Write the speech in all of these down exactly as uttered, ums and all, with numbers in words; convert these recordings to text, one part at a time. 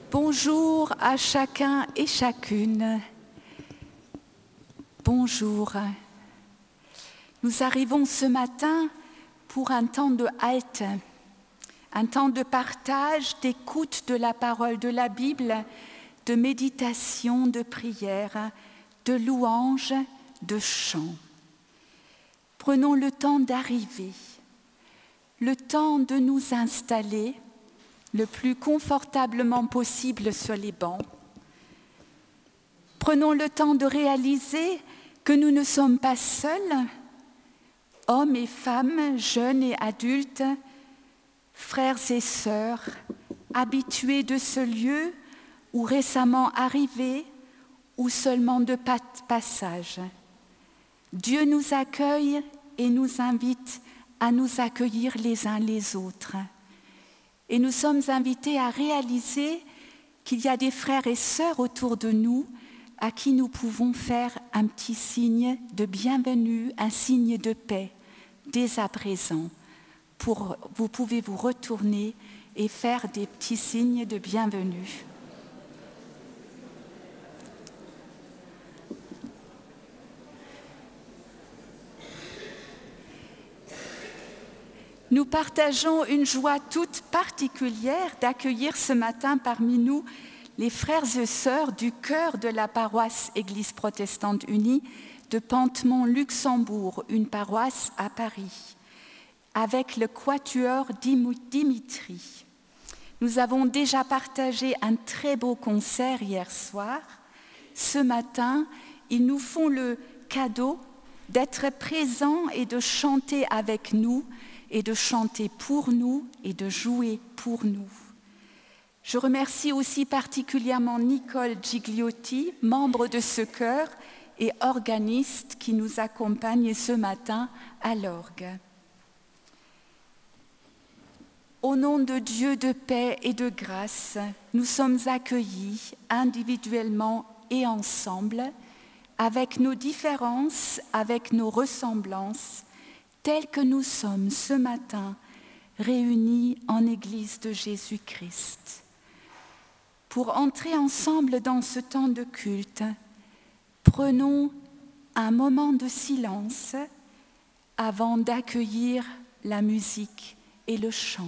Bonjour à chacun et chacune. Bonjour. Nous arrivons ce matin pour un temps de halte, un temps de partage, d'écoute de la parole de la Bible, de méditation, de prière, de louange, de chant. Prenons le temps d'arriver, le temps de nous installer le plus confortablement possible sur les bancs. Prenons le temps de réaliser que nous ne sommes pas seuls, hommes et femmes, jeunes et adultes, frères et sœurs, habitués de ce lieu ou récemment arrivés ou seulement de passage. Dieu nous accueille et nous invite à nous accueillir les uns les autres. Et nous sommes invités à réaliser qu'il y a des frères et sœurs autour de nous à qui nous pouvons faire un petit signe de bienvenue, un signe de paix, dès à présent. Pour, vous pouvez vous retourner et faire des petits signes de bienvenue. Nous partageons une joie toute particulière d'accueillir ce matin parmi nous les frères et sœurs du chœur de la paroisse Église protestante unie de Pantemont-Luxembourg, une paroisse à Paris, avec le quatuor Dimitri. Nous avons déjà partagé un très beau concert hier soir. Ce matin, ils nous font le cadeau d'être présents et de chanter avec nous, et de chanter pour nous et de jouer pour nous. Je remercie aussi particulièrement Nicole Gigliotti, membre de ce chœur et organiste qui nous accompagne ce matin à l'orgue. Au nom de Dieu de paix et de grâce, nous sommes accueillis individuellement et ensemble, avec nos différences, avec nos ressemblances, tels que nous sommes ce matin réunis en Église de Jésus-Christ. Pour entrer ensemble dans ce temps de culte, prenons un moment de silence avant d'accueillir la musique et le chant.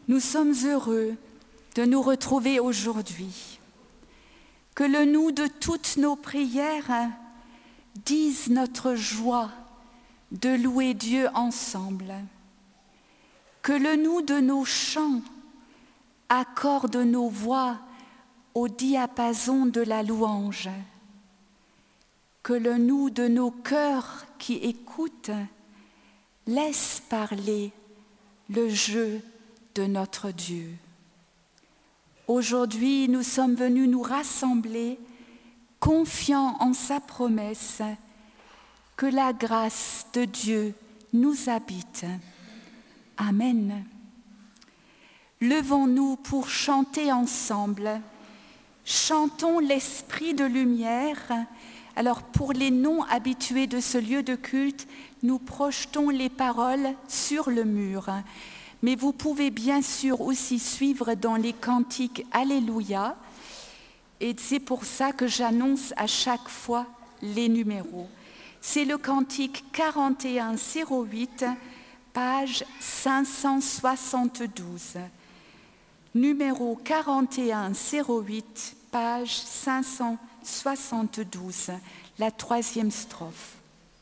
Nous sommes heureux de nous retrouver aujourd'hui. Que le nous de toutes nos prières dise notre joie de louer Dieu ensemble. Que le nous de nos chants accorde nos voix au diapason de la louange. Que le nous de nos cœurs qui écoutent laisse parler le jeu de notre Dieu. Aujourd'hui, nous sommes venus nous rassembler, confiants en sa promesse, que la grâce de Dieu nous habite. Amen. Levons-nous pour chanter ensemble. Chantons l'esprit de lumière. Alors, pour les non-habitués de ce lieu de culte, nous projetons les paroles sur le mur. Mais vous pouvez bien sûr aussi suivre dans les cantiques Alléluia. Et c'est pour ça que j'annonce à chaque fois les numéros. C'est le cantique quarante et un zéro huit, page cinq cent soixante-douze. Numéro quarante et un zéro huit, page cinq cent soixante-douze, la troisième strophe.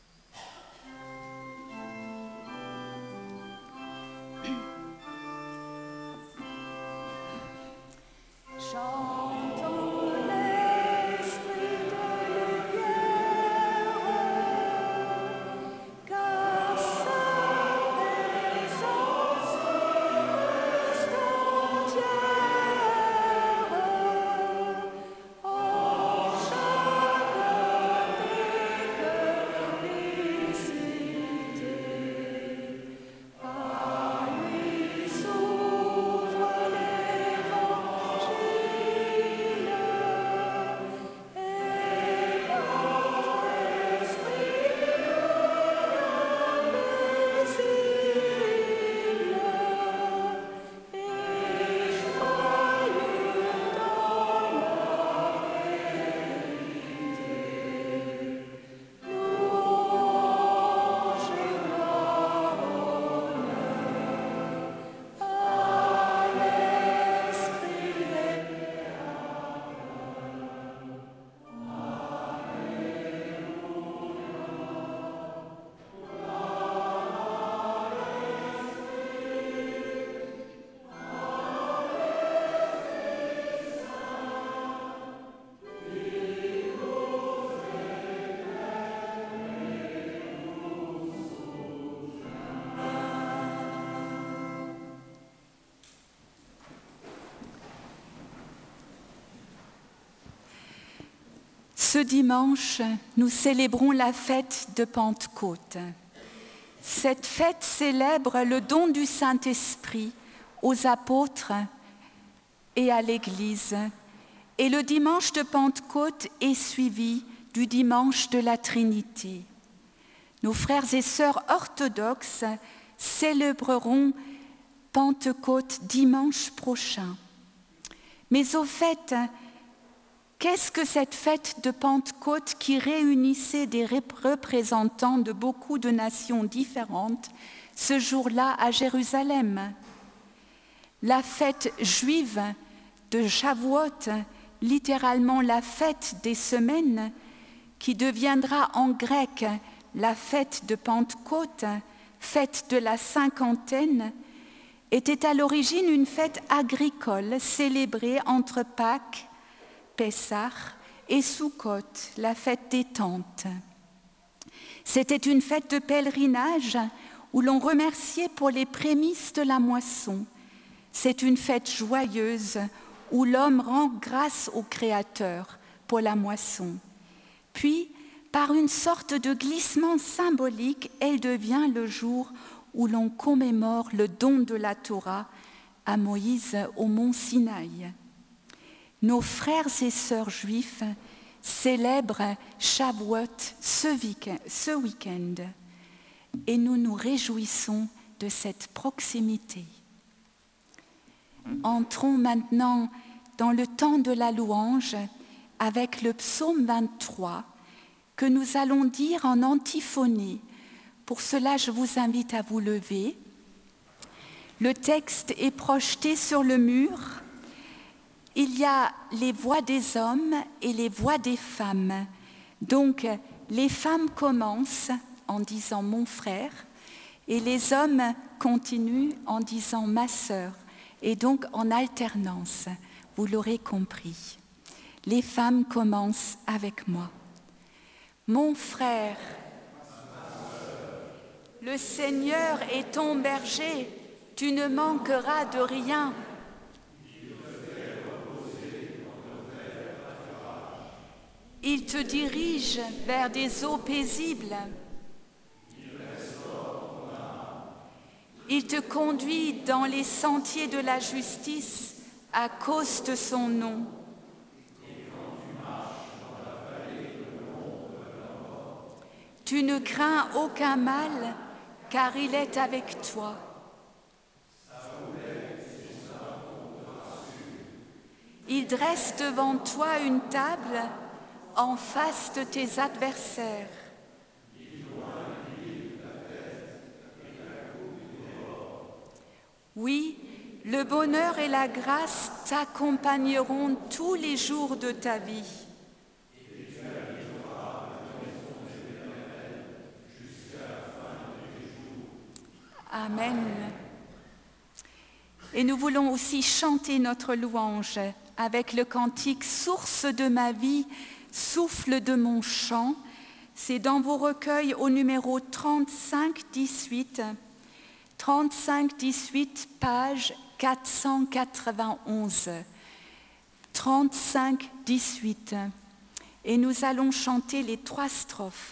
Ce dimanche, nous célébrons la fête de Pentecôte. Cette fête célèbre le don du Saint-Esprit aux apôtres et à l'Église. Et le dimanche de Pentecôte est suivi du dimanche de la Trinité. Nos frères et sœurs orthodoxes célébreront Pentecôte dimanche prochain. Mais au fait, qu'est-ce que cette fête de Pentecôte qui réunissait des représentants de beaucoup de nations différentes ce jour-là à Jérusalem? La fête juive de Shavuot, littéralement la fête des semaines, qui deviendra en grec la fête de Pentecôte, fête de la cinquantaine, était à l'origine une fête agricole célébrée entre Pâques, Pessah et Sukkot, la fête des tentes. C'était une fête de pèlerinage où l'on remerciait pour les prémices de la moisson. C'est une fête joyeuse où l'homme rend grâce au Créateur pour la moisson. Puis, par une sorte de glissement symbolique, elle devient le jour où l'on commémore le don de la Torah à Moïse au mont Sinaï. Nos frères et sœurs juifs célèbrent Shavuot ce week-end, ce week-end et nous nous réjouissons de cette proximité. Entrons maintenant dans le temps de la louange avec le psaume vingt-trois que nous allons dire en antiphonée. Pour cela, je vous invite à vous lever. Le texte est projeté sur le mur. Il y a les voix des hommes et les voix des femmes. Donc, les femmes commencent en disant « mon frère » et les hommes continuent en disant « ma sœur » et donc en alternance, vous l'aurez compris. Les femmes commencent avec moi. « Mon frère, le Seigneur est ton berger, tu ne manqueras de rien. » Il te dirige vers des eaux paisibles. Il te conduit dans les sentiers de la justice à cause de son nom. Tu ne crains aucun mal, car il est avec toi. Il dresse devant toi une table en face de tes adversaires. Oui, le bonheur et la grâce t'accompagneront tous les jours de ta vie. Amen. Et nous voulons aussi chanter notre louange avec le cantique « Source de ma vie ». Souffle de mon chant, c'est dans vos recueils au numéro trente-cinq dix-huit, trente-cinq dix-huit, page quatre cent quatre-vingt-onze. trente-cinq dix-huit. Et nous allons chanter les trois strophes.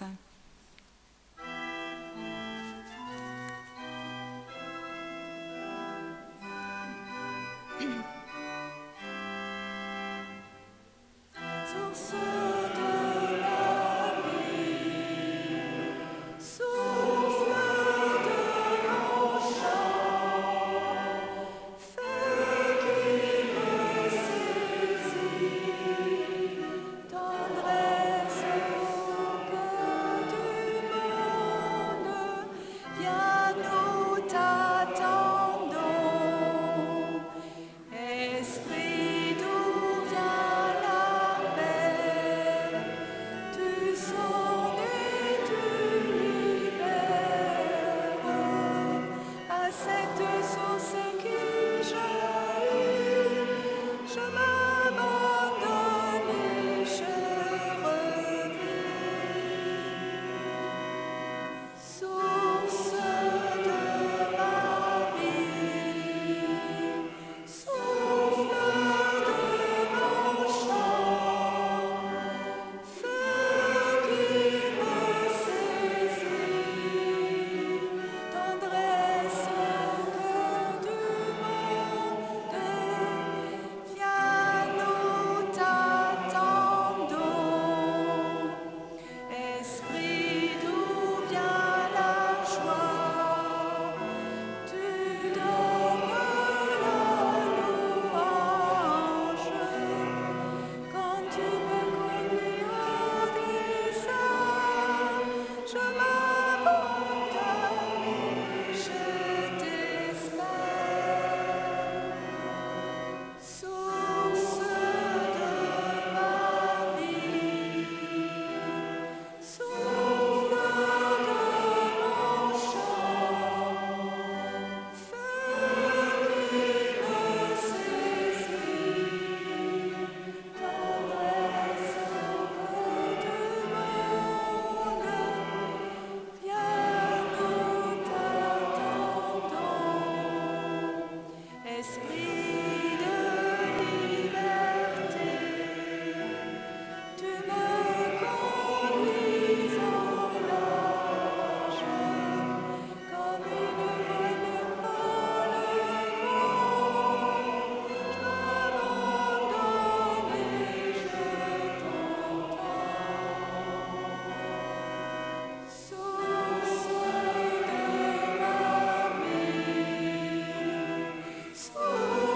Oh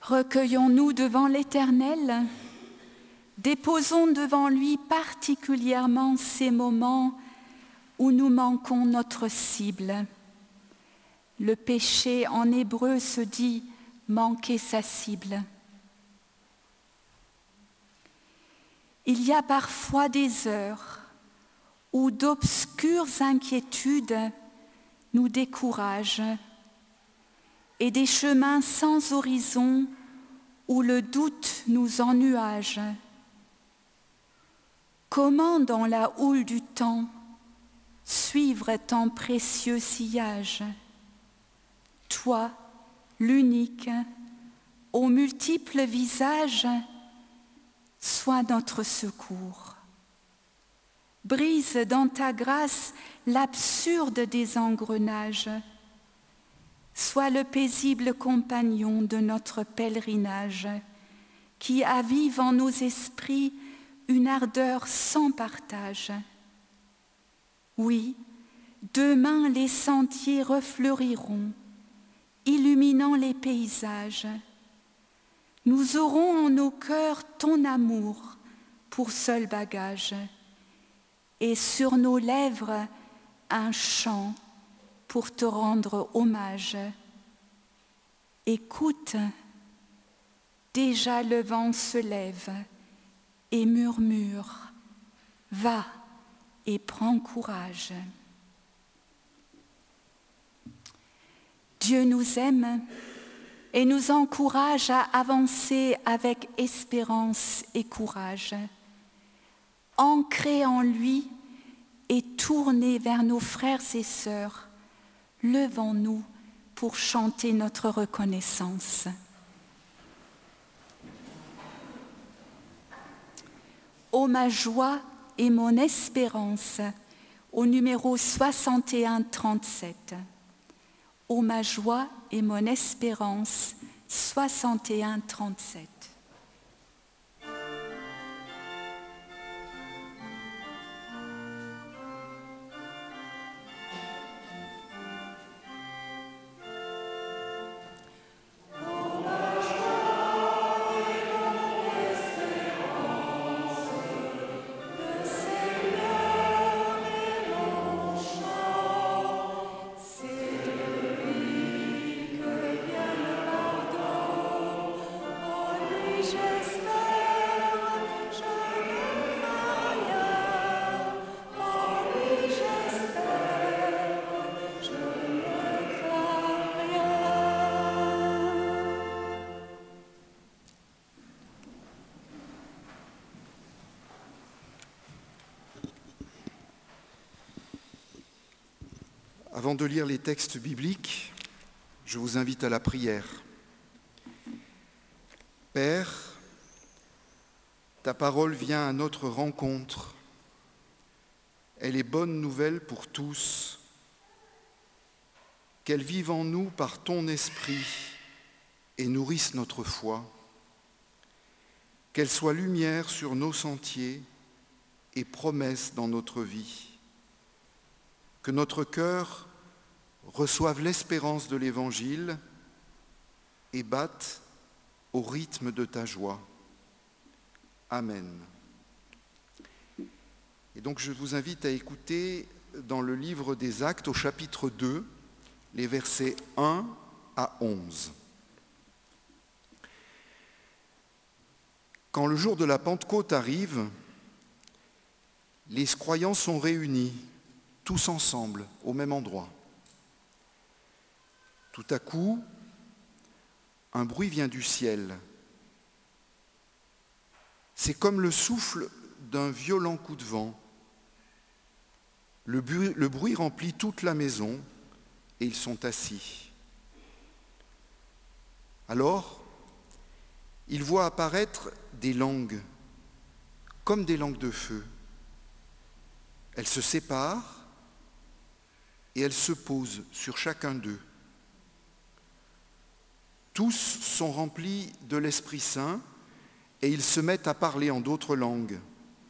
Recueillons-nous devant l'Éternel, déposons devant lui particulièrement ces moments où nous manquons notre cible. Le péché en hébreu se dit manquer sa cible. Il y a parfois des heures où d'obscures inquiétudes nous découragent et des chemins sans horizon où le doute nous ennuage. Comment dans la houle du temps suivre ton précieux sillage? Toi, l'unique, aux multiples visages, sois notre secours. Brise dans ta grâce l'absurde des engrenages. Sois le paisible compagnon de notre pèlerinage, qui avive en nos esprits une ardeur sans partage. Oui, demain les sentiers refleuriront, illuminant les paysages. Nous aurons en nos cœurs ton amour pour seul bagage, et sur nos lèvres un chant pour te rendre hommage. Écoute, déjà le vent se lève et murmure, va et prends courage. Dieu nous aime et nous encourage à avancer avec espérance et courage, ancrés en lui et tournés vers nos frères et sœurs. Levons-nous pour chanter notre reconnaissance. Ô ma joie et mon espérance, au numéro soixante et un trente-sept. Ô ma joie et mon espérance, soixante et un trente-sept. Avant de lire les textes bibliques, je vous invite à la prière. Père, ta parole vient à notre rencontre. Elle est bonne nouvelle pour tous. Qu'elle vive en nous par ton esprit et nourrisse notre foi. Qu'elle soit lumière sur nos sentiers et promesse dans notre vie. Que notre cœur reçoive l'espérance de l'Évangile et batte au rythme de ta joie. Amen. Et donc je vous invite à écouter dans le livre des Actes au chapitre deux, les versets un à onze. Quand le jour de la Pentecôte arrive, les croyants sont réunis, tous ensemble, au même endroit. Tout à coup, un bruit vient du ciel. C'est comme le souffle d'un violent coup de vent. Le bruit, le bruit remplit toute la maison et ils sont assis. Alors, ils voient apparaître des langues, comme des langues de feu. Elles se séparent et elles se posent sur chacun d'eux. Tous sont remplis de l'Esprit Saint et ils se mettent à parler en d'autres langues.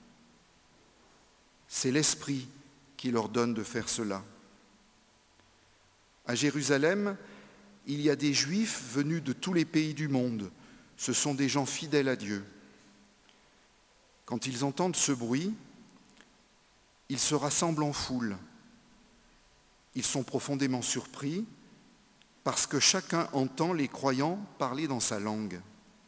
C'est l'Esprit qui leur donne de faire cela. À Jérusalem, il y a des Juifs venus de tous les pays du monde, ce sont des gens fidèles à Dieu. Quand ils entendent ce bruit, ils se rassemblent en foule. Ils sont profondément surpris parce que chacun entend les croyants parler dans sa langue.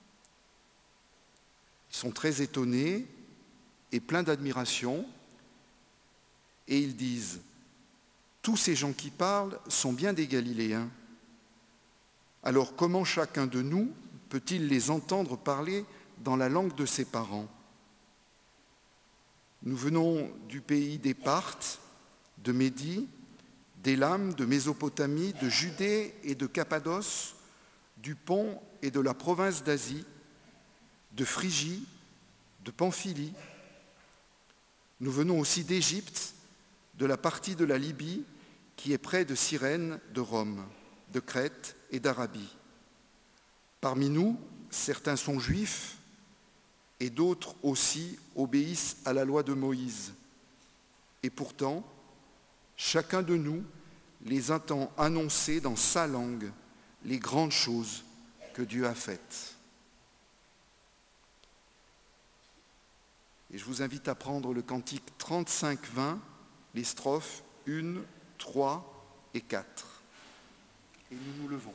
Ils sont très étonnés et pleins d'admiration et ils disent « Tous ces gens qui parlent sont bien des Galiléens. Alors comment chacun de nous peut-il les entendre parler dans la langue de ses parents ? Nous venons du pays des Parthes, de Médie, d'Élam, de Mésopotamie, de Judée et de Cappadoce, du Pont et de la province d'Asie, de Phrygie, de Pamphylie. Nous venons aussi d'Égypte, de la partie de la Libye qui est près de Cyrène, de Rome, de Crète et d'Arabie. Parmi nous, certains sont juifs et d'autres aussi obéissent à la loi de Moïse. Et pourtant, chacun de nous les entend annoncer dans sa langue les grandes choses que Dieu a faites. Et je vous invite à prendre le cantique trente-cinq vingt, les strophes un, trois et quatre. Et nous nous levons.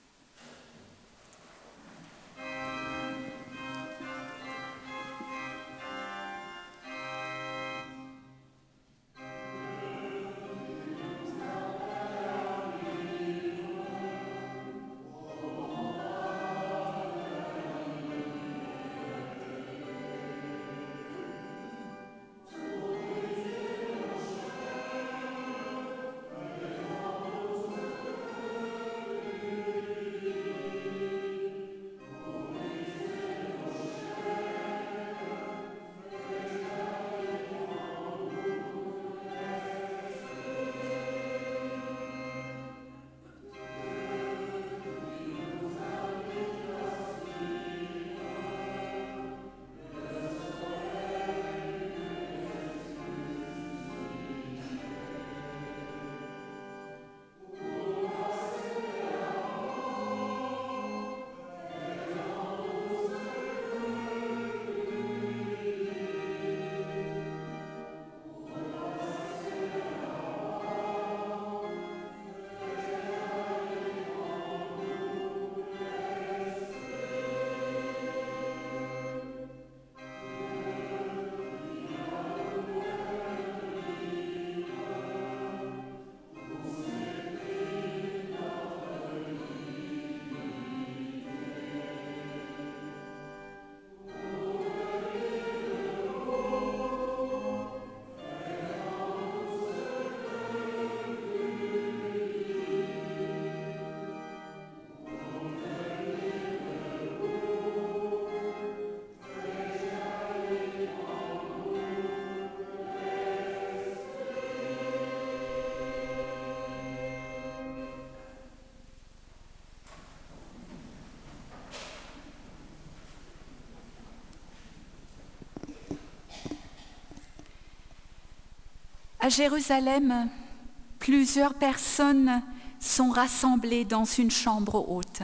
À Jérusalem, plusieurs personnes sont rassemblées dans une chambre haute.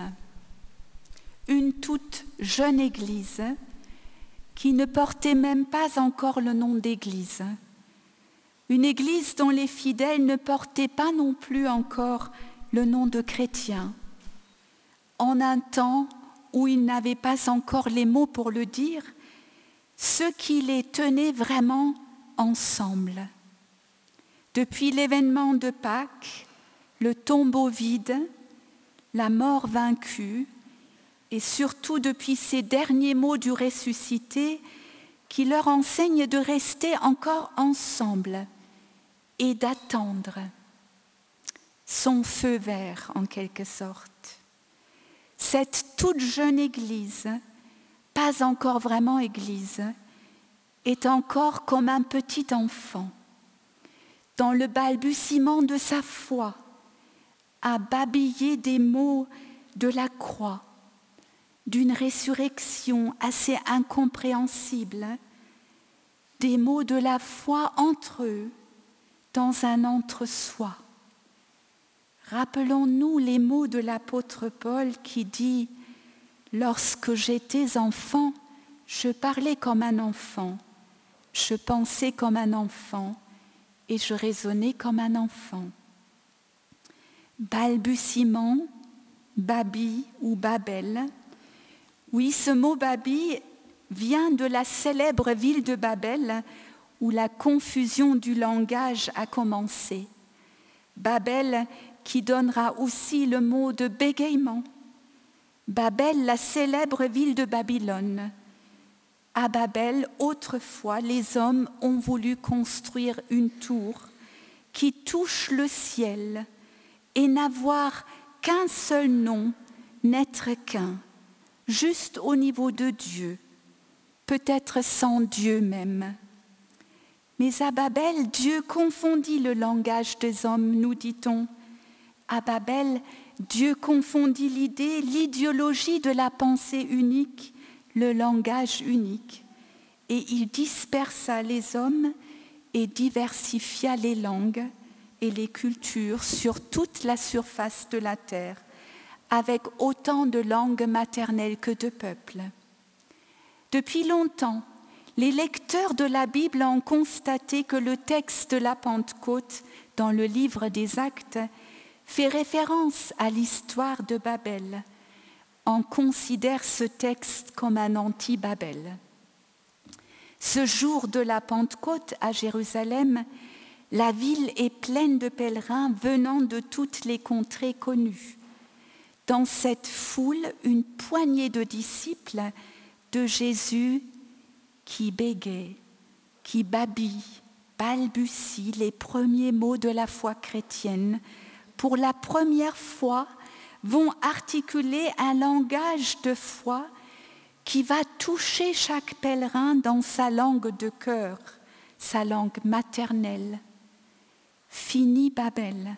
Une toute jeune église qui ne portait même pas encore le nom d'église. Une église dont les fidèles ne portaient pas non plus encore le nom de chrétiens. En un temps où ils n'avaient pas encore les mots pour le dire, ce qui les tenait vraiment ensemble. Depuis l'événement de Pâques, le tombeau vide, la mort vaincue, et surtout depuis ces derniers mots du ressuscité qui leur enseignent de rester encore ensemble et d'attendre son feu vert en quelque sorte. Cette toute jeune église, pas encore vraiment église, est encore comme un petit enfant, dans le balbutiement de sa foi, à babiller des mots de la croix, d'une résurrection assez incompréhensible, des mots de la foi entre eux, dans un entre-soi. Rappelons-nous les mots de l'apôtre Paul qui dit « Lorsque j'étais enfant, je parlais comme un enfant, je pensais comme un enfant et je raisonnais comme un enfant. Balbutiement, Babi ou Babel. Oui, ce mot Babi vient de la célèbre ville de Babel où la confusion du langage a commencé. Babel qui donnera aussi le mot de bégaiement. Babel, la célèbre ville de Babylone. À Babel, autrefois, les hommes ont voulu construire une tour qui touche le ciel et n'avoir qu'un seul nom, n'être qu'un, juste au niveau de Dieu, peut-être sans Dieu même. Mais à Babel, Dieu confondit le langage des hommes, nous dit-on. À Babel, Dieu confondit l'idée, l'idéologie de la pensée unique, le langage unique, et il dispersa les hommes et diversifia les langues et les cultures sur toute la surface de la terre, avec autant de langues maternelles que de peuples. Depuis longtemps, les lecteurs de la Bible ont constaté que le texte de la Pentecôte, dans le livre des Actes, fait référence à l'histoire de Babel. On considère ce texte comme un anti-Babel. Ce jour de la Pentecôte à Jérusalem, la ville est pleine de pèlerins venant de toutes les contrées connues. Dans cette foule, une poignée de disciples de Jésus qui bégayent, qui babillent, balbutient les premiers mots de la foi chrétienne, pour la première fois, vont articuler un langage de foi qui va toucher chaque pèlerin dans sa langue de cœur, sa langue maternelle. Fini Babel.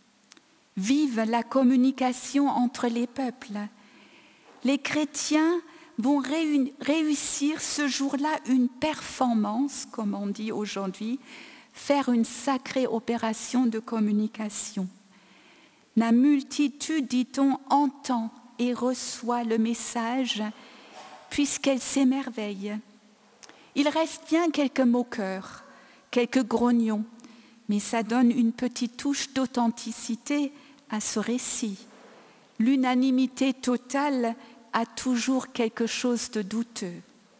Vive la communication entre les peuples. Les chrétiens vont réussir ce jour-là une performance, comme on dit aujourd'hui, faire une sacrée opération de communication. La multitude, dit-on, entend et reçoit le message puisqu'elle s'émerveille. Il reste bien quelques moqueurs, quelques grognons, mais ça donne une petite touche d'authenticité à ce récit. L'unanimité totale a toujours quelque chose de douteux.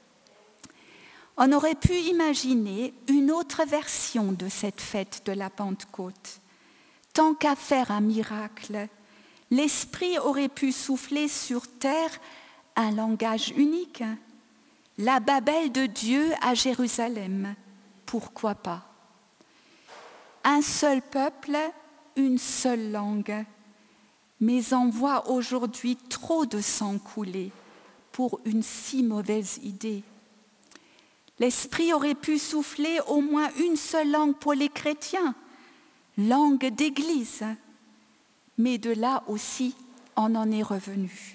On aurait pu imaginer une autre version de cette fête de la Pentecôte. Tant qu'à faire un miracle, l'Esprit aurait pu souffler sur terre un langage unique, la Babel de Dieu à Jérusalem. Pourquoi pas? Un seul peuple, une seule langue. Mais on voit aujourd'hui trop de sang couler pour une si mauvaise idée. L'Esprit aurait pu souffler au moins une seule langue pour les chrétiens, langue d'église, mais de là aussi, on en est revenu.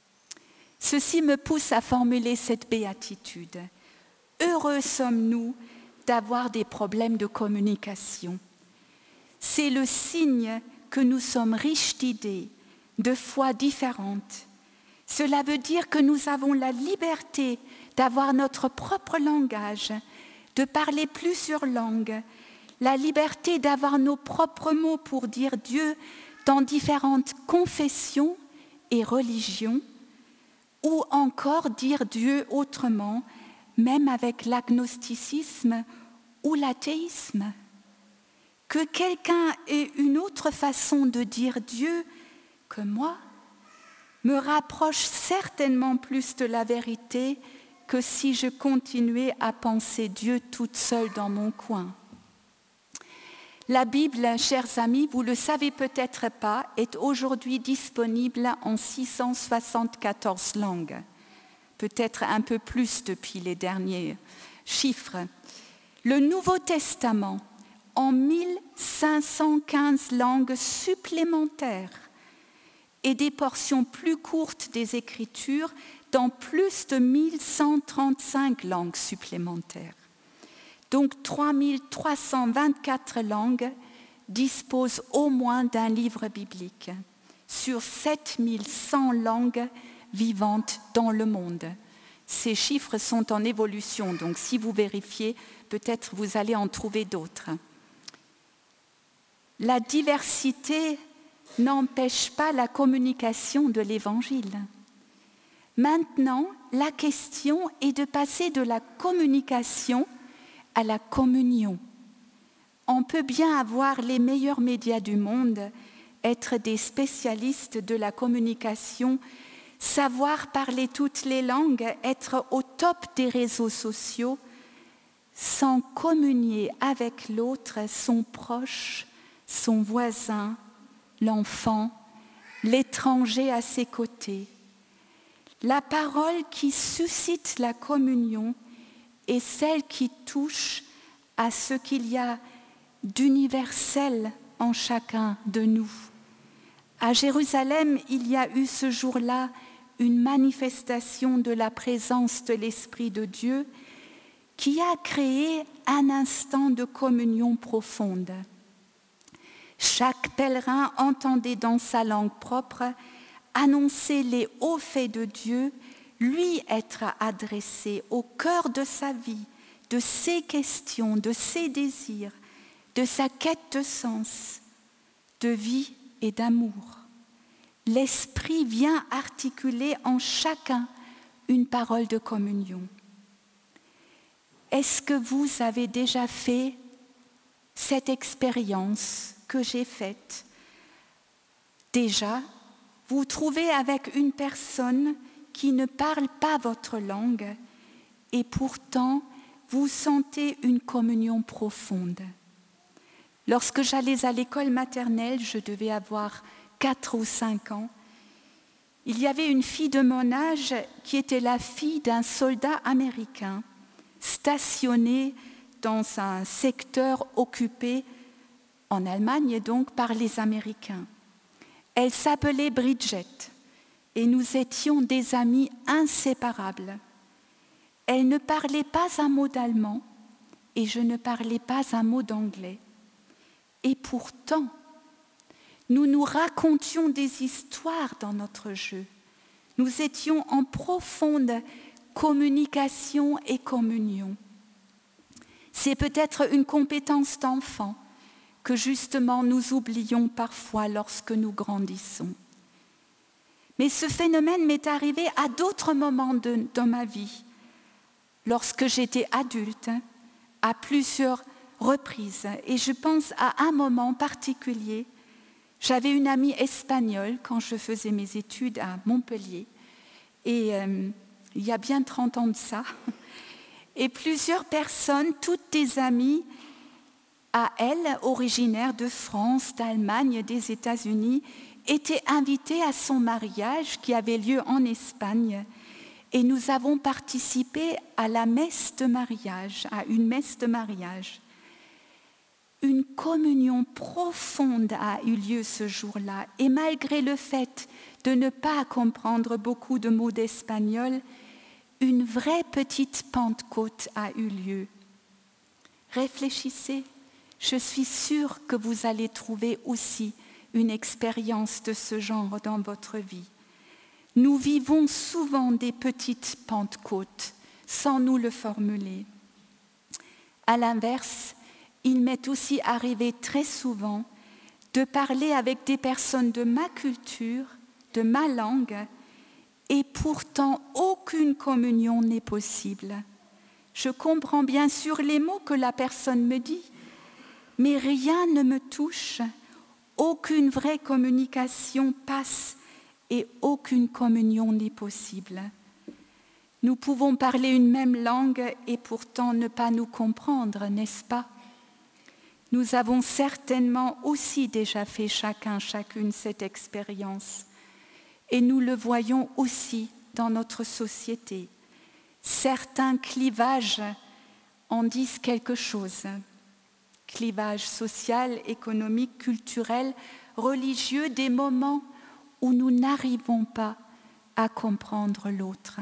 Ceci me pousse à formuler cette béatitude. Heureux sommes-nous d'avoir des problèmes de communication. C'est le signe que nous sommes riches d'idées, de foi différentes. Cela veut dire que nous avons la liberté d'avoir notre propre langage, de parler plusieurs langues, la liberté d'avoir nos propres mots pour dire Dieu dans différentes confessions et religions, ou encore dire Dieu autrement, même avec l'agnosticisme ou l'athéisme. Que quelqu'un ait une autre façon de dire Dieu que moi me rapproche certainement plus de la vérité que si je continuais à penser Dieu toute seule dans mon coin. La Bible, chers amis, vous ne le savez peut-être pas, est aujourd'hui disponible en six cent soixante-quatorze langues, peut-être un peu plus depuis les derniers chiffres. Le Nouveau Testament en mille cinq cent quinze langues supplémentaires et des portions plus courtes des Écritures dans plus de mille cent trente-cinq langues supplémentaires. Donc trois mille trois cent vingt-quatre langues disposent au moins d'un livre biblique. Sur sept mille cent langues, vivantes dans le monde. Ces chiffres sont en évolution, donc si vous vérifiez, peut-être vous allez en trouver d'autres. La diversité n'empêche pas la communication de l'Évangile. Maintenant, la question est de passer de la communication à la communion. On peut bien avoir les meilleurs médias du monde, être des spécialistes de la communication, savoir parler toutes les langues, être au top des réseaux sociaux, sans communier avec l'autre, son proche, son voisin, l'enfant, l'étranger à ses côtés. La parole qui suscite la communion est celle qui touche à ce qu'il y a d'universel en chacun de nous. À Jérusalem, il y a eu ce jour-là une manifestation de la présence de l'Esprit de Dieu qui a créé un instant de communion profonde. Chaque pèlerin entendait dans sa langue propre annoncer les hauts faits de Dieu, lui être adressé au cœur de sa vie, de ses questions, de ses désirs, de sa quête de sens, de vie et d'amour. L'Esprit vient articuler en chacun une parole de communion. Est-ce que vous avez déjà fait cette expérience que j'ai faite? Déjà, vous vous trouvez avec une personne qui ne parle pas votre langue et pourtant vous sentez une communion profonde. Lorsque j'allais à l'école maternelle, je devais avoir quatre ou cinq ans, il y avait une fille de mon âge qui était la fille d'un soldat américain stationné dans un secteur occupé en Allemagne donc par les Américains. Elle s'appelait Bridget et nous étions des amis inséparables. Elle ne parlait pas un mot d'allemand et je ne parlais pas un mot d'anglais. Et pourtant, nous nous racontions des histoires dans notre jeu. Nous étions en profonde communication et communion. C'est peut-être une compétence d'enfant que justement nous oublions parfois lorsque nous grandissons. Mais ce phénomène m'est arrivé à d'autres moments de, dans ma vie. Lorsque j'étais adulte, à plusieurs reprises, et je pense à un moment particulier. J'avais une amie espagnole quand je faisais mes études à Montpellier, et euh, il y a bien trente ans de ça, et plusieurs personnes, toutes des amies à elle, originaires de France, d'Allemagne, des États-Unis, étaient invitées à son mariage qui avait lieu en Espagne, et nous avons participé à la messe de mariage, à une messe de mariage. Une communion profonde a eu lieu ce jour-là, et malgré le fait de ne pas comprendre beaucoup de mots d'espagnol, une vraie petite Pentecôte a eu lieu. Réfléchissez, je suis sûre que vous allez trouver aussi une expérience de ce genre dans votre vie. Nous vivons souvent des petites Pentecôtes sans nous le formuler. À l'inverse, il m'est aussi arrivé très souvent de parler avec des personnes de ma culture, de ma langue, et pourtant aucune communion n'est possible. Je comprends bien sûr les mots que la personne me dit, mais rien ne me touche, aucune vraie communication passe et aucune communion n'est possible. Nous pouvons parler une même langue et pourtant ne pas nous comprendre, n'est-ce pas ? Nous avons certainement aussi déjà fait chacun, chacune cette expérience. Et nous le voyons aussi dans notre société. Certains clivages en disent quelque chose. Clivage social, économique, culturel, religieux, des moments où nous n'arrivons pas à comprendre l'autre.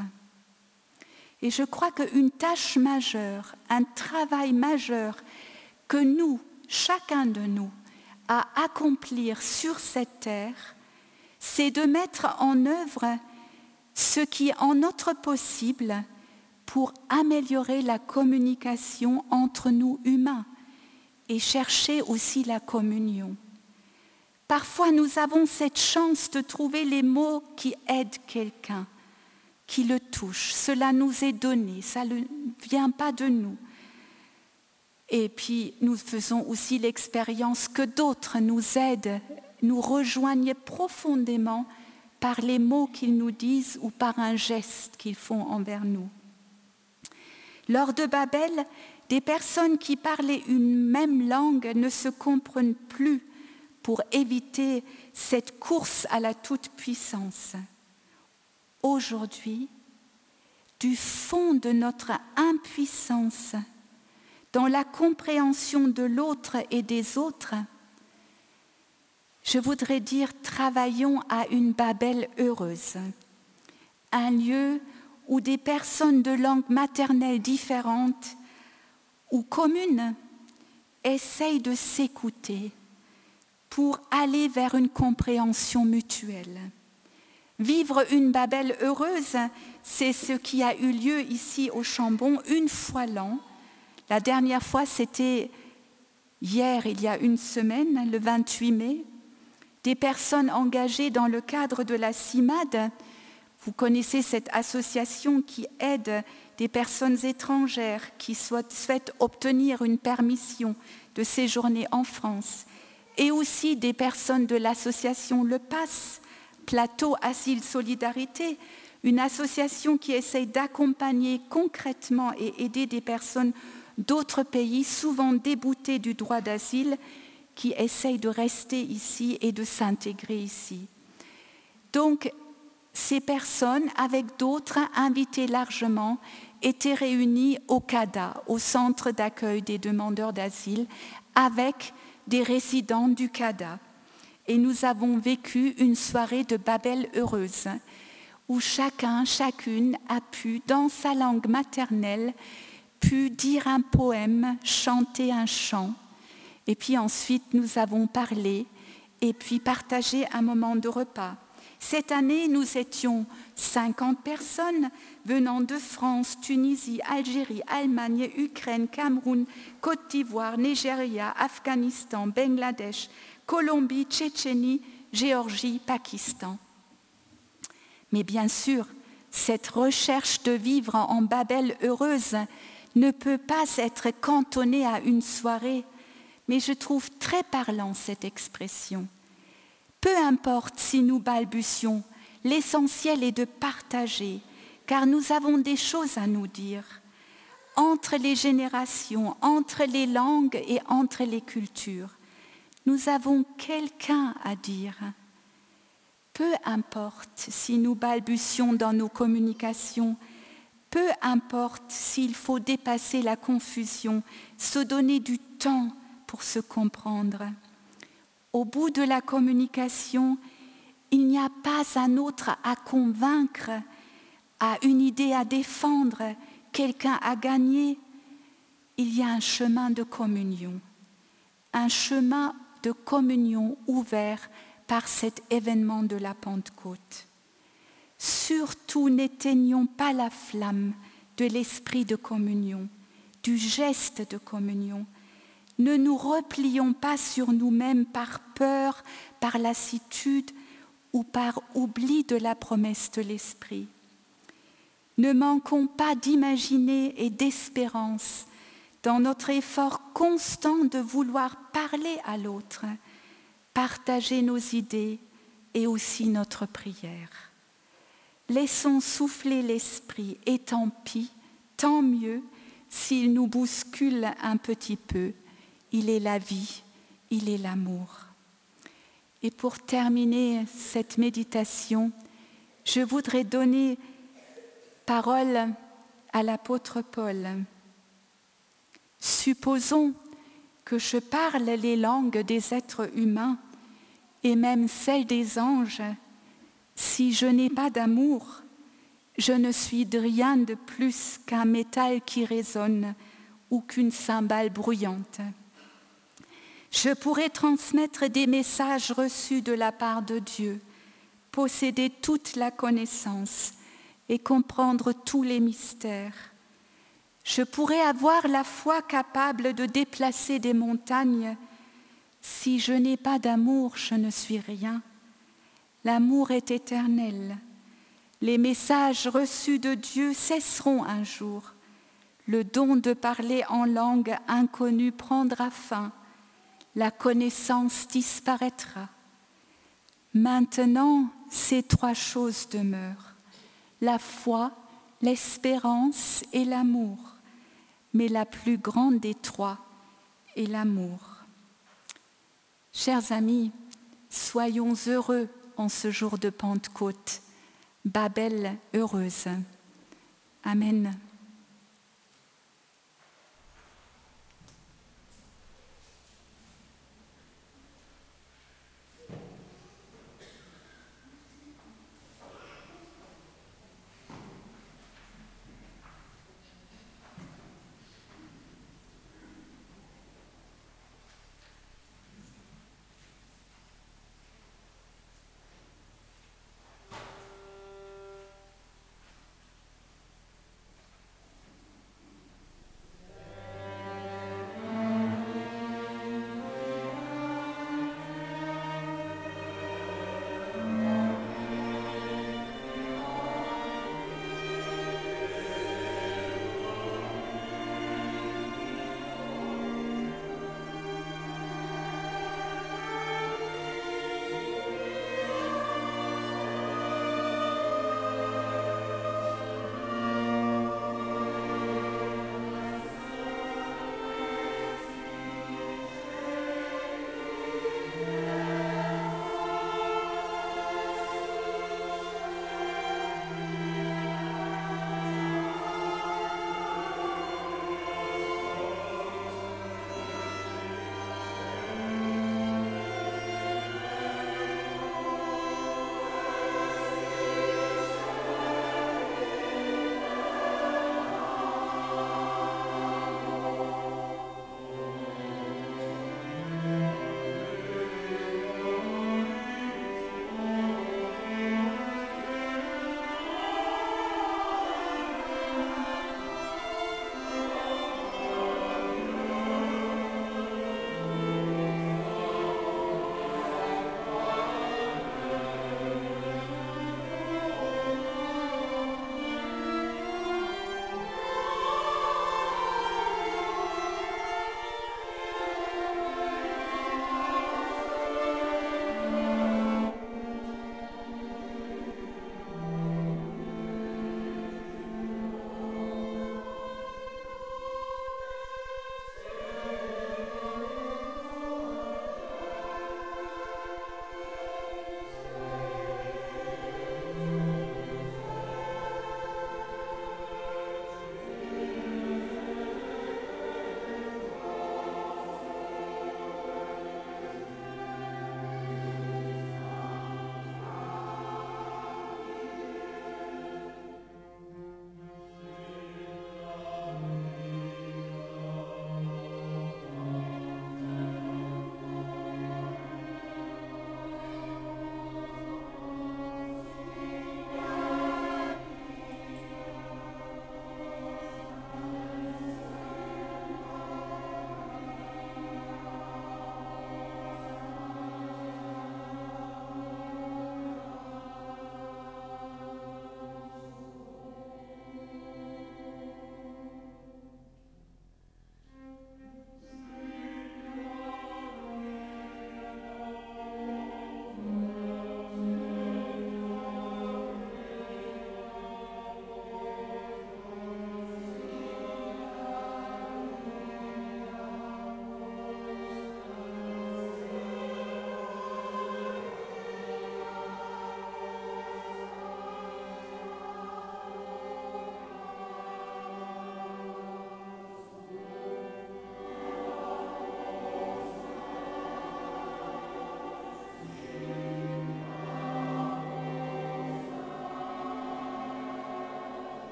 Et je crois qu'une tâche majeure, un travail majeur que nous, chacun de nous, a à accomplir sur cette terre, c'est de mettre en œuvre ce qui est en notre possible pour améliorer la communication entre nous humains et chercher aussi la communion. Parfois, nous avons cette chance de trouver les mots qui aident quelqu'un, qui le touchent. Cela nous est donné, ça ne vient pas de nous. Et puis, nous faisons aussi l'expérience que d'autres nous aident, nous rejoignent profondément par les mots qu'ils nous disent ou par un geste qu'ils font envers nous. Lors de Babel, des personnes qui parlaient une même langue ne se comprennent plus pour éviter cette course à la toute-puissance. Aujourd'hui, du fond de notre impuissance, dans la compréhension de l'autre et des autres, je voudrais dire, travaillons à une Babel heureuse, un lieu où des personnes de langues maternelles différentes ou communes essayent de s'écouter pour aller vers une compréhension mutuelle. Vivre une Babel heureuse, c'est ce qui a eu lieu ici au Chambon une fois l'an. La dernière fois, c'était hier, il y a une semaine, le vingt-huit mai. Des personnes engagées dans le cadre de la CIMAD, vous connaissez cette association qui aide des personnes étrangères qui souhaitent obtenir une permission de séjourner en France, et aussi des personnes de l'association Le Pass, Plateau Asile Solidarité, une association qui essaye d'accompagner concrètement et aider des personnes d'autres pays, souvent déboutées du droit d'asile, qui essayent de rester ici et de s'intégrer ici. Donc, ces personnes, avec d'autres invités largement, étaient réunies au CADA, au Centre d'accueil des demandeurs d'asile, avec des résidents du CADA. Et nous avons vécu une soirée de Babel heureuse, où chacun, chacune a pu, dans sa langue maternelle, pu dire un poème, chanter un chant. Et puis ensuite, nous avons parlé et puis partagé un moment de repas. Cette année, nous étions cinquante personnes venant de France, Tunisie, Algérie, Allemagne, Ukraine, Cameroun, Côte d'Ivoire, Nigeria, Afghanistan, Bangladesh, Colombie, Tchétchénie, Géorgie, Pakistan. Mais bien sûr, cette recherche de vivre en Babel heureuse ne peut pas être cantonnée à une soirée, mais je trouve très parlant cette expression. Peu importe si nous balbutions, l'essentiel est de partager, car nous avons des choses à nous dire, entre les générations, entre les langues et entre les cultures. Nous avons quelqu'un à dire. Peu importe si nous balbutions dans nos communications, peu importe s'il faut dépasser la confusion, se donner du temps pour se comprendre. Au bout de la communication, il n'y a pas un autre à convaincre, à une idée à défendre, quelqu'un à gagner. Il y a un chemin de communion, un chemin de communion ouvert par cet événement de la Pentecôte. Surtout n'éteignons pas la flamme de l'esprit de communion, du geste de communion. Ne nous replions pas sur nous-mêmes par peur, par lassitude ou par oubli de la promesse de l'Esprit. Ne manquons pas d'imaginer et d'espérance dans notre effort constant de vouloir parler à l'autre, partager nos idées et aussi notre prière. Laissons souffler l'Esprit et tant pis, tant mieux s'il nous bouscule un petit peu. Il est la vie, il est l'amour. Et pour terminer cette méditation, je voudrais donner parole à l'apôtre Paul. Supposons que je parle les langues des êtres humains et même celles des anges. Si je n'ai pas d'amour, je ne suis de rien de plus qu'un métal qui résonne ou qu'une cymbale bruyante. Je pourrais transmettre des messages reçus de la part de Dieu, posséder toute la connaissance, et comprendre tous les mystères. Je pourrais avoir la foi capable de déplacer des montagnes. Si je n'ai pas d'amour, je ne suis rien. L'amour est éternel. Les messages reçus de Dieu cesseront un jour. Le don de parler en langue inconnue prendra fin. La connaissance disparaîtra. Maintenant, ces trois choses demeurent. La foi, l'espérance et l'amour. Mais la plus grande des trois est l'amour. Chers amis, soyons heureux en ce jour de Pentecôte. Babel heureuse. Amen.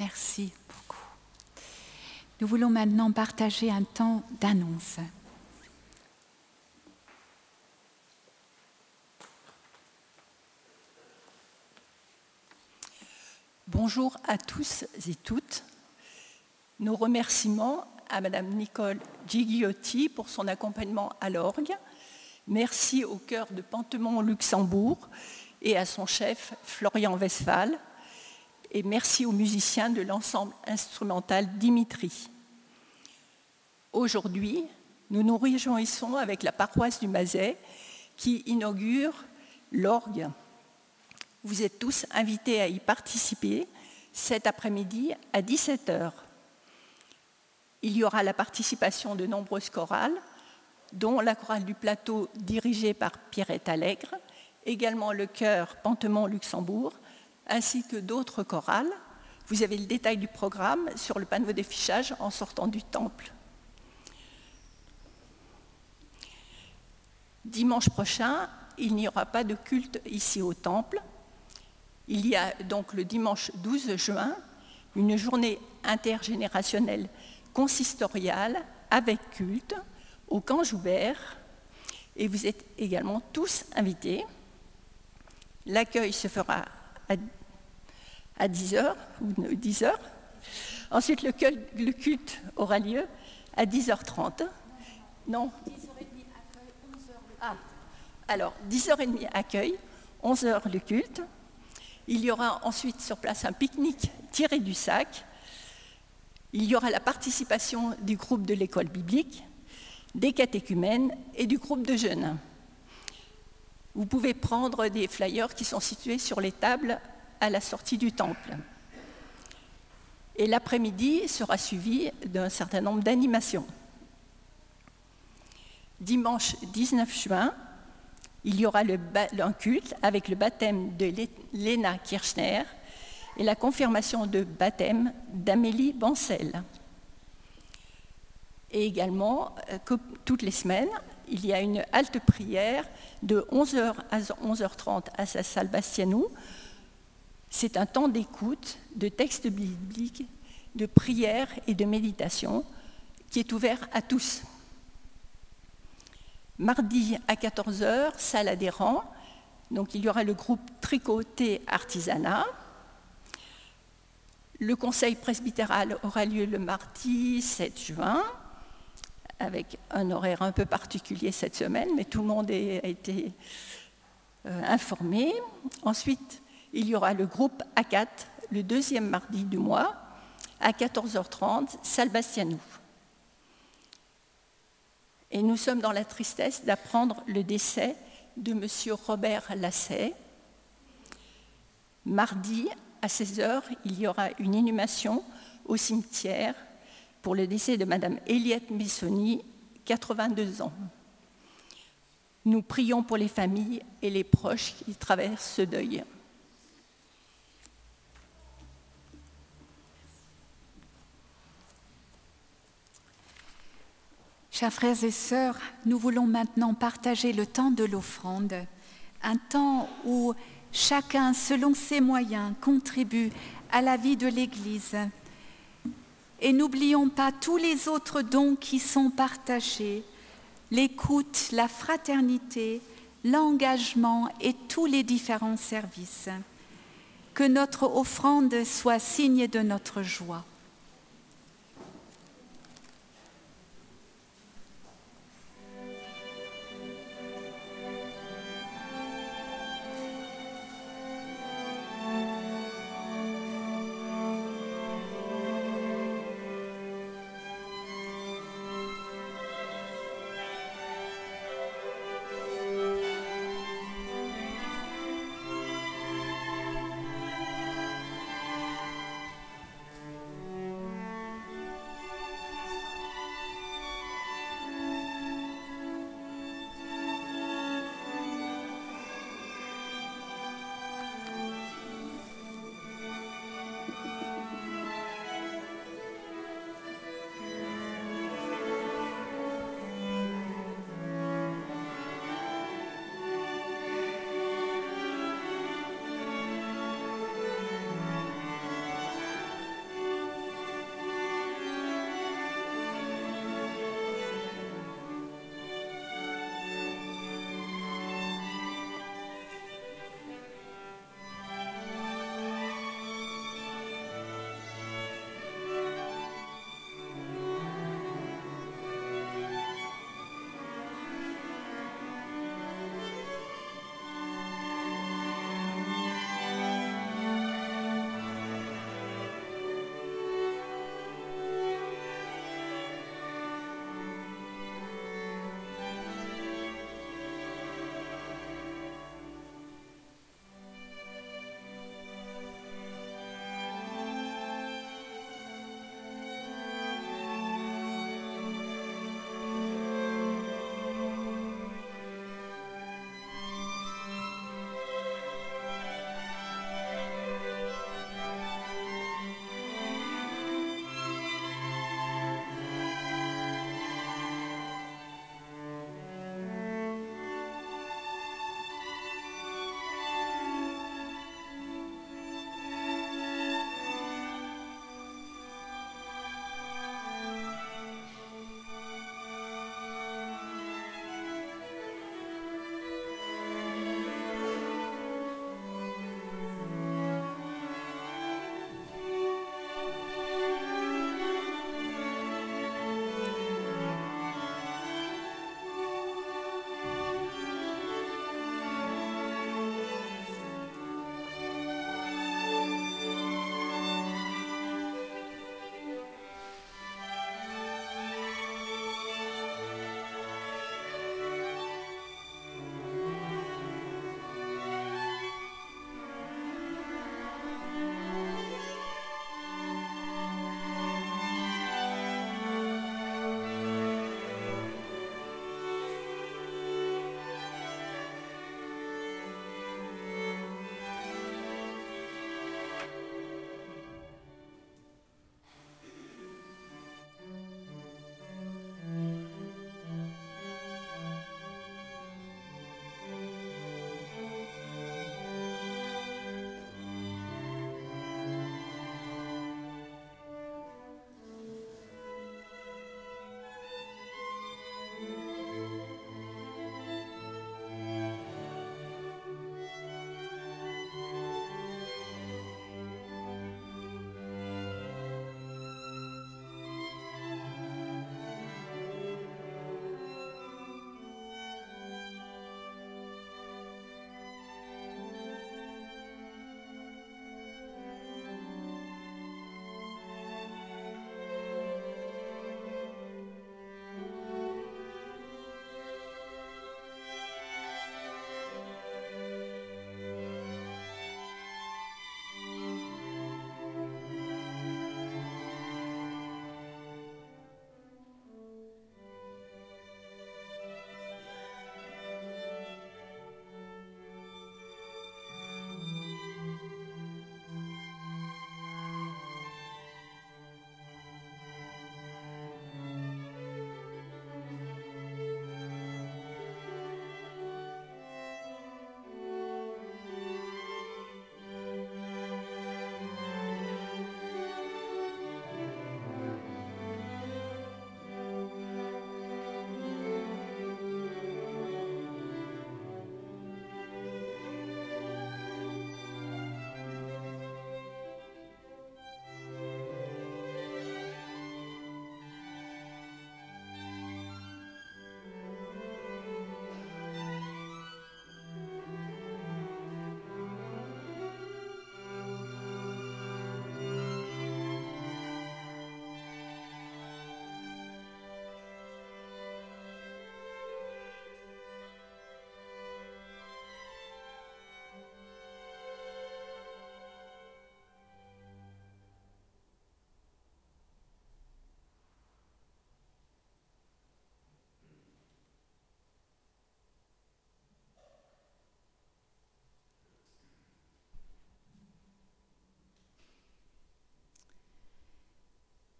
Merci beaucoup. Nous voulons maintenant partager un temps d'annonce. Bonjour à tous et toutes. Nos remerciements à Madame Nicole Gigliotti pour son accompagnement à l'orgue. Merci au chœur de Pantemont Luxembourg et à son chef Florian Westphal. Et merci aux musiciens de l'ensemble instrumental Dimitri. Aujourd'hui, nous nous réjouissons avec la paroisse du Mazet qui inaugure l'orgue. Vous êtes tous invités à y participer cet après-midi à dix-sept heures. Il y aura la participation de nombreuses chorales, dont la chorale du plateau dirigée par Pierrette Allègre, également le chœur Pantemont-Luxembourg, ainsi que d'autres chorales. Vous avez le détail du programme sur le panneau d'affichage en sortant du temple. Dimanche prochain, il n'y aura pas de culte ici au temple. Il y a donc le dimanche douze juin une journée intergénérationnelle consistoriale avec culte au camp Joubert et vous êtes également tous invités. L'accueil se fera à dix heures ou dix heures. Ensuite, le culte aura lieu à dix heures trente. Non, dix heures trente accueil, onze heures le culte. Ah, alors, dix heures trente accueil, onze heures le culte. Il y aura ensuite sur place un pique-nique tiré du sac. Il y aura la participation du groupe de l'école biblique, des catéchumènes et du groupe de jeunes. Vous pouvez prendre des flyers qui sont situés sur les tables à la sortie du temple. Et l'après-midi sera suivi d'un certain nombre d'animations. Dimanche dix-neuf juin, il y aura le un culte avec le baptême de Léna Kirchner et la confirmation de baptême d'Amélie Bancel. Et également, comme toutes les semaines, il y a une halte prière de onze heures à onze heures trente à sa salle Bastianou. C'est un temps d'écoute, de textes bibliques, de prière et de méditation qui est ouvert à tous. Mardi à quatorze heures, salle adhérent, donc il y aura le groupe Tricoté Artisanat. Le conseil presbytéral aura lieu le mardi sept juin, avec un horaire un peu particulier cette semaine, mais tout le monde a été euh, informé. Ensuite, il y aura le groupe A quatre, le deuxième mardi du mois, à quatorze heures trente, salle Bastianou. Et nous sommes dans la tristesse d'apprendre le décès de M. Robert Lasset. Mardi, à seize heures, il y aura une inhumation au cimetière pour le décès de Mme Eliette Messoni, quatre-vingt-deux ans. Nous prions pour les familles et les proches qui traversent ce deuil. Chers frères et sœurs, nous voulons maintenant partager le temps de l'offrande, un temps où chacun, selon ses moyens, contribue à la vie de l'Église. Et n'oublions pas tous les autres dons qui sont partagés, l'écoute, la fraternité, l'engagement et tous les différents services. Que notre offrande soit signe de notre joie.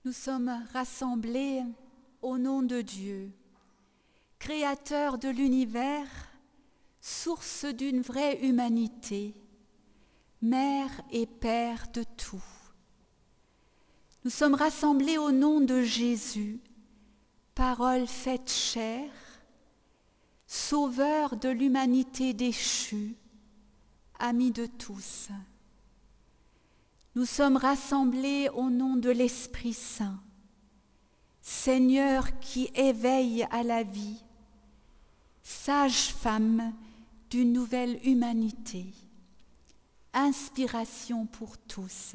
Nous sommes rassemblés au nom de Dieu, Créateur de l'univers, source d'une vraie humanité, Mère et Père de tout. Nous sommes rassemblés au nom de Jésus, parole faite chair, Sauveur de l'humanité déchue, ami de tous. Nous sommes rassemblés au nom de l'Esprit Saint, Seigneur qui éveille à la vie, sage-femme d'une nouvelle humanité, inspiration pour tous.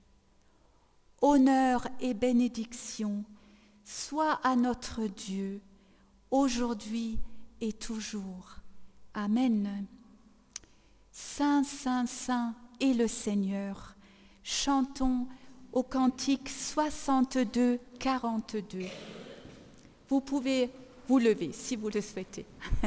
Honneur et bénédiction soient à notre Dieu, aujourd'hui et toujours. Amen. Saint, Saint, Saint est le Seigneur. Chantons au cantique soixante-deux quarante-deux. Vous pouvez vous lever si vous le souhaitez.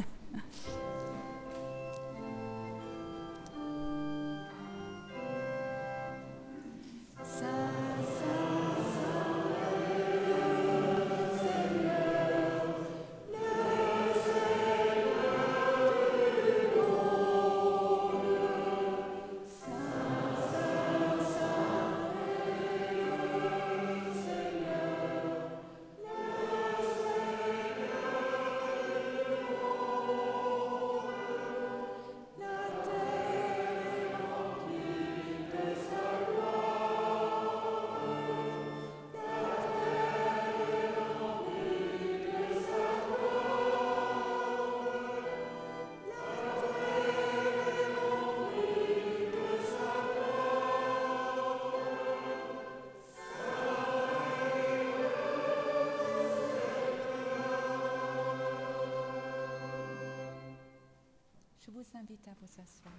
Je vous invite à vous asseoir.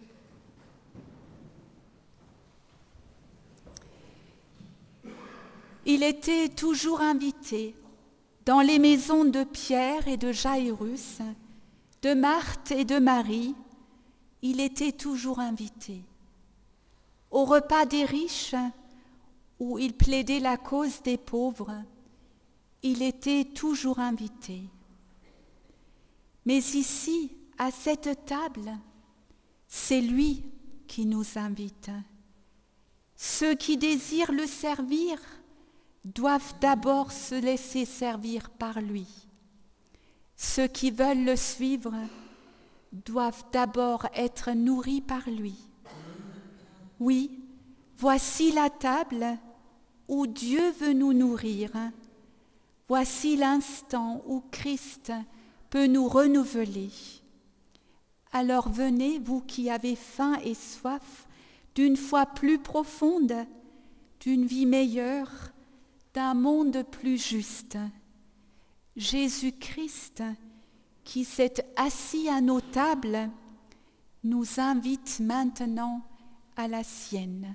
Il était toujours invité dans les maisons de Pierre et de Jaïrus, de Marthe et de Marie. Il était toujours invité. Au repas des riches, où il plaidait la cause des pauvres, il était toujours invité. Mais ici, à cette table, c'est lui qui nous invite. Ceux qui désirent le servir doivent d'abord se laisser servir par lui. Ceux qui veulent le suivre doivent d'abord être nourris par lui. Oui, voici la table où Dieu veut nous nourrir. Voici l'instant où Christ peut nous renouveler. Alors venez, vous qui avez faim et soif d'une foi plus profonde, d'une vie meilleure, d'un monde plus juste. Jésus-Christ, qui s'est assis à nos tables, nous invite maintenant à la sienne.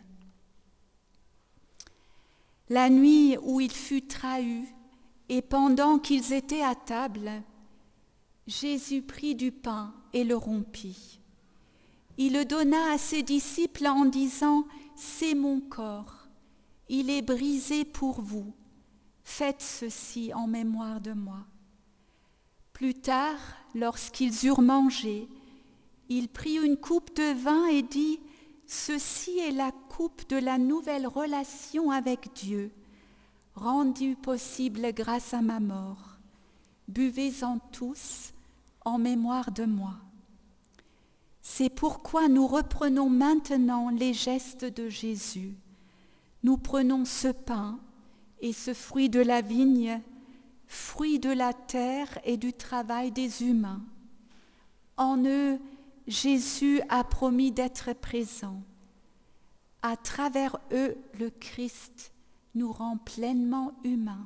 La nuit où il fut trahi et pendant qu'ils étaient à table, Jésus prit du pain et le rompit. Il le donna à ses disciples en disant « C'est mon corps, il est brisé pour vous. Faites ceci en mémoire de moi. » Plus tard, lorsqu'ils eurent mangé, il prit une coupe de vin et dit « Ceci est la coupe de la nouvelle relation avec Dieu, rendue possible grâce à ma mort. Buvez-en tous en mémoire de moi. » C'est pourquoi nous reprenons maintenant les gestes de Jésus. Nous prenons ce pain et ce fruit de la vigne, fruit de la terre et du travail des humains. En eux, Jésus a promis d'être présent. À travers eux, le Christ nous rend pleinement humains.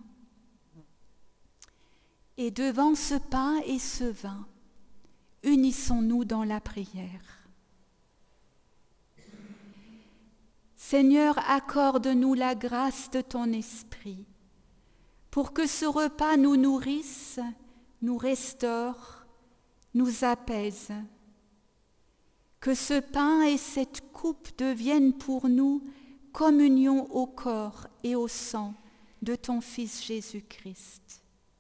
Et devant ce pain et ce vin, unissons-nous dans la prière. Seigneur, accorde-nous la grâce de ton esprit, pour que ce repas nous nourrisse, nous restaure, nous apaise. Que ce pain et cette coupe deviennent pour nous communion au corps et au sang de ton Fils Jésus-Christ.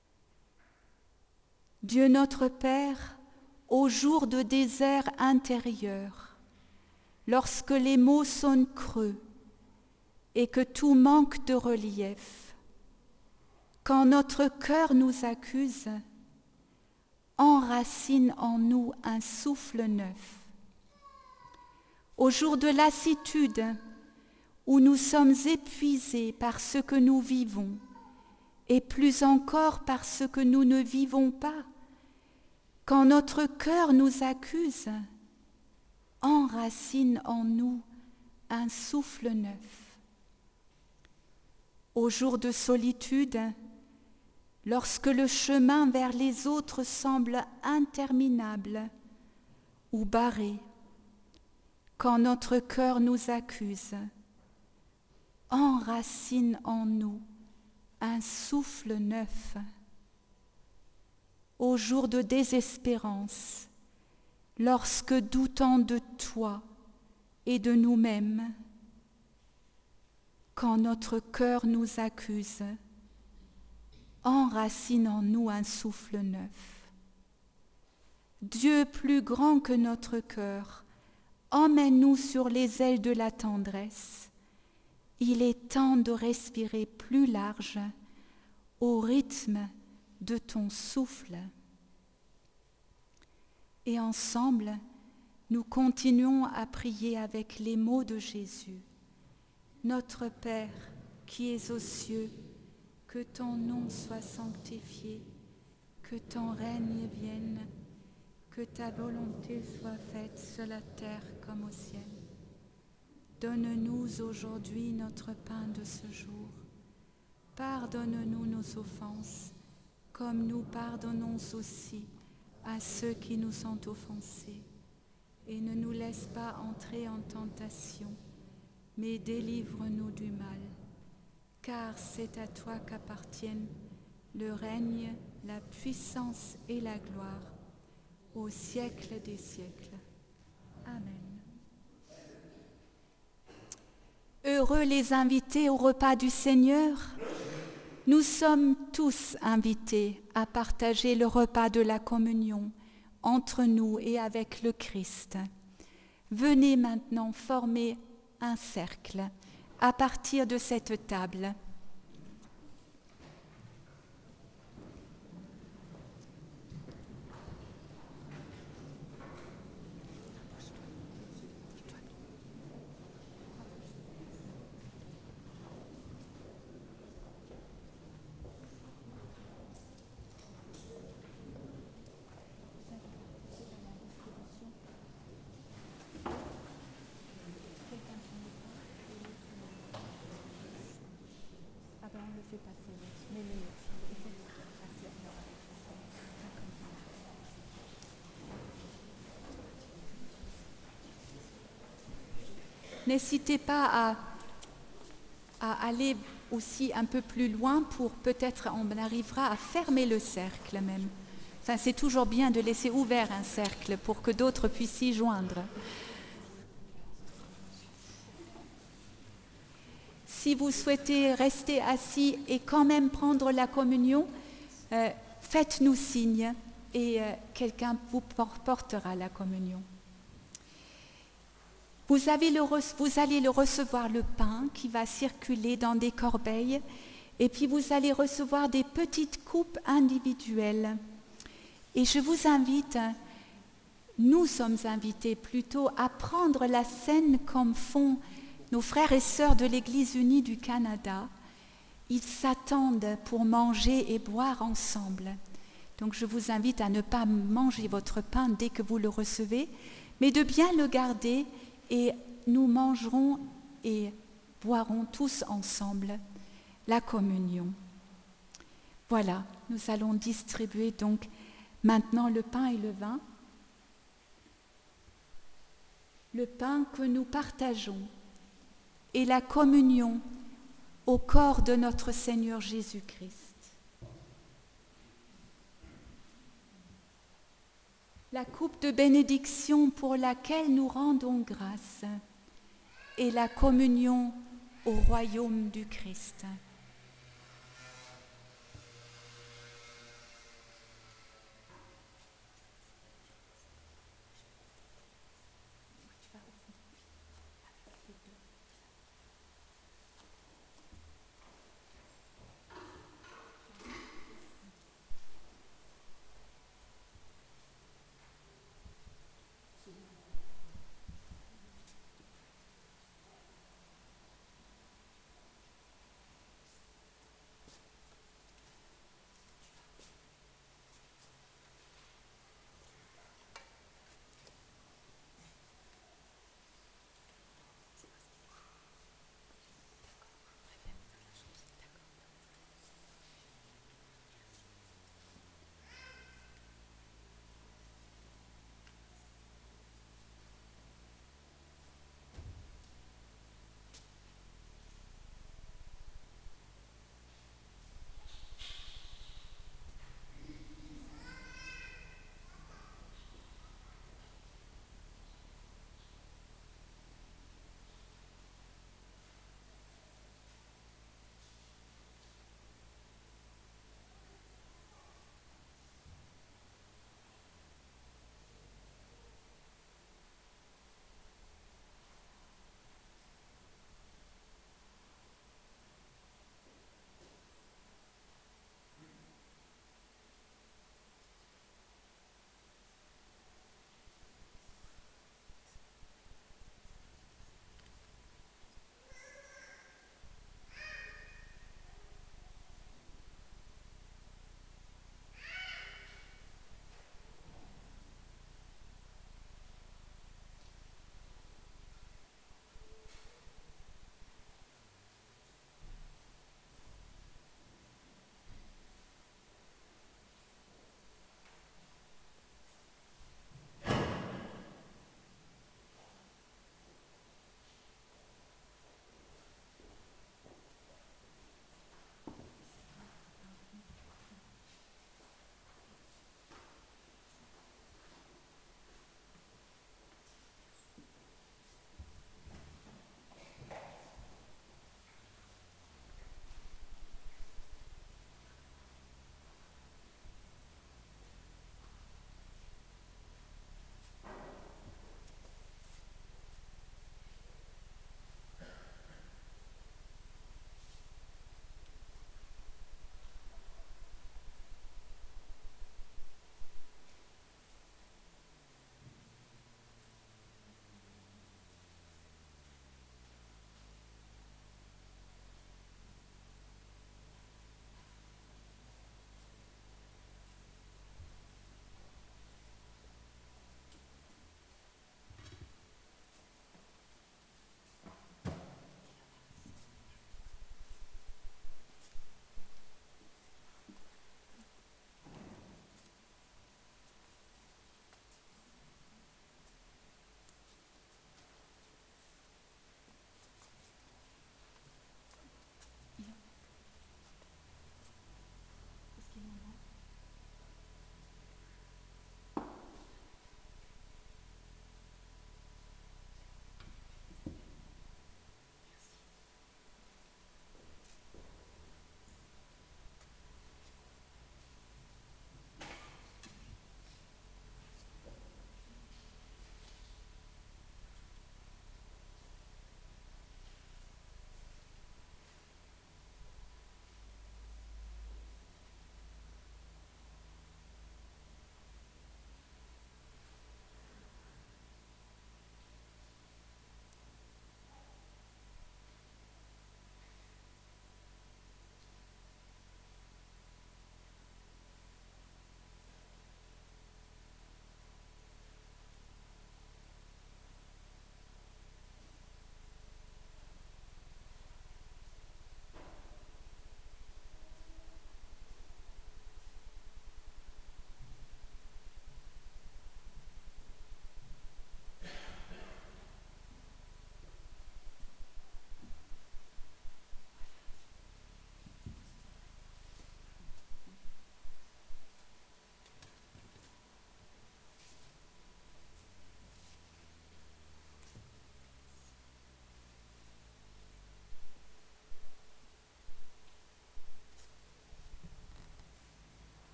Dieu notre Père, au jour de désert intérieur, lorsque les mots sonnent creux et que tout manque de relief, quand notre cœur nous accuse, enracine en nous un souffle neuf. Au jour de lassitude, où nous sommes épuisés par ce que nous vivons, et plus encore par ce que nous ne vivons pas, quand notre cœur nous accuse, enracine en nous un souffle neuf. Au jour de solitude, lorsque le chemin vers les autres semble interminable ou barré, quand notre cœur nous accuse, enracine en nous un souffle neuf. Au jour de désespérance, lorsque doutant de toi et de nous-mêmes, quand notre cœur nous accuse, enracine en nous un souffle neuf. Dieu plus grand que notre cœur, emmène-nous sur les ailes de la tendresse. Il est temps de respirer plus large au rythme de ton souffle. Et ensemble, nous continuons à prier avec les mots de Jésus. Notre Père qui es aux cieux, que ton nom soit sanctifié, que ton règne vienne, que ta volonté soit faite sur la terre comme au ciel. Donne-nous aujourd'hui notre pain de ce jour. Pardonne-nous nos offenses, comme nous pardonnons aussi à ceux qui nous ont offensés. Et ne nous laisse pas entrer en tentation, mais délivre-nous du mal. Car c'est à toi qu'appartiennent le règne, la puissance et la gloire, au siècle des siècles. Amen. Heureux les invités au repas du Seigneur. Nous sommes tous invités à partager le repas de la communion entre nous et avec le Christ. Venez maintenant former un cercle à partir de cette table. N'hésitez pas à, à aller aussi un peu plus loin pour peut-être on arrivera à fermer le cercle même. Enfin, c'est toujours bien de laisser ouvert un cercle pour que d'autres puissent s'y joindre. Si vous souhaitez rester assis et quand même prendre la communion, euh, faites-nous signe et euh, quelqu'un vous portera la communion. Vous, avez le, vous allez le recevoir le pain qui va circuler dans des corbeilles et puis vous allez recevoir des petites coupes individuelles. Et je vous invite, nous sommes invités plutôt à prendre la scène comme font nos frères et sœurs de l'Église unie du Canada. Ils s'attendent pour manger et boire ensemble. Donc je vous invite à ne pas manger votre pain dès que vous le recevez, mais de bien le garder et nous mangerons et boirons tous ensemble la communion. Voilà, nous allons distribuer donc maintenant le pain et le vin. Le pain que nous partageons et la communion au corps de notre Seigneur Jésus-Christ. La coupe de bénédiction pour laquelle nous rendons grâce et la communion au royaume du Christ.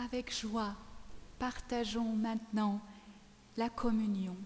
Avec joie, partageons maintenant la communion.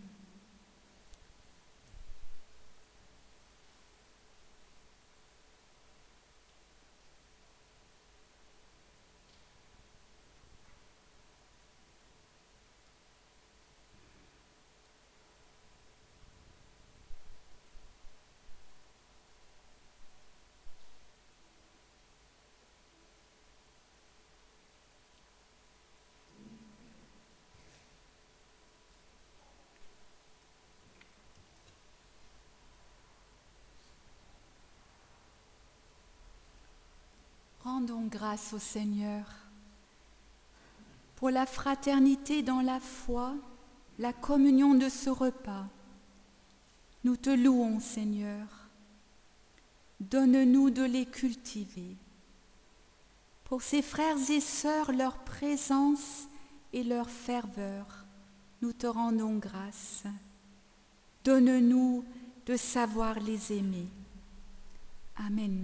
Rendons grâce au Seigneur pour la fraternité dans la foi, la communion de ce repas. Nous te louons, Seigneur. Donne-nous de les cultiver. Pour ces frères et sœurs, leur présence et leur ferveur, nous te rendons grâce. Donne-nous de savoir les aimer. Amen.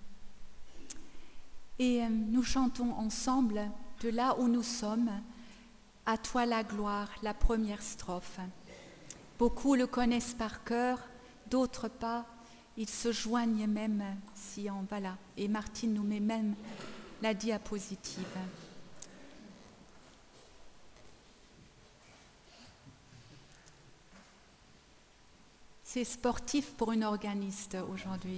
Et nous chantons ensemble, de là où nous sommes, à toi la gloire, la première strophe. Beaucoup le connaissent par cœur, d'autres pas. Ils se joignent même si on va là. Et Martine nous met même la diapositive. C'est sportif pour une organiste aujourd'hui.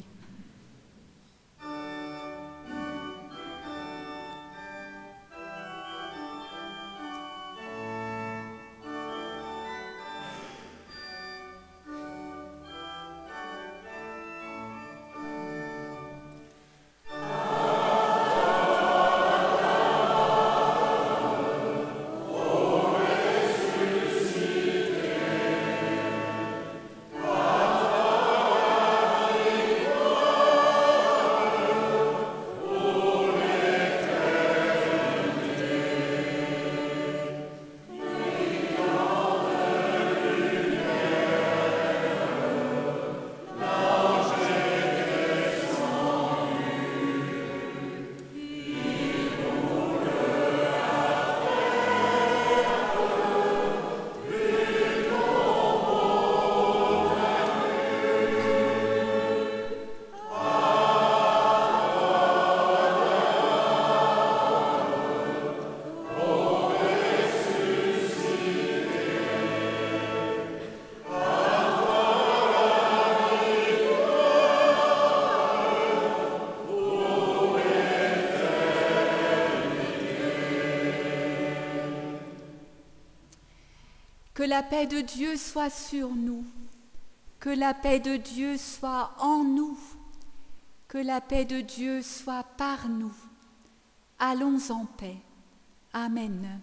Que la paix de Dieu soit sur nous, que la paix de Dieu soit en nous, que la paix de Dieu soit par nous. Allons en paix. Amen.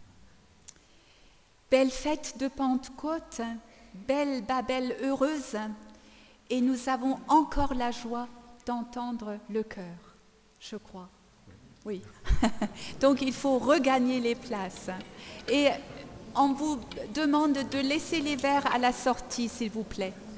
Belle fête de Pentecôte, belle Babel heureuse, et nous avons encore la joie d'entendre le chœur, je crois. Oui. Donc il faut regagner les places. Et on vous demande de laisser les verres à la sortie, s'il vous plaît.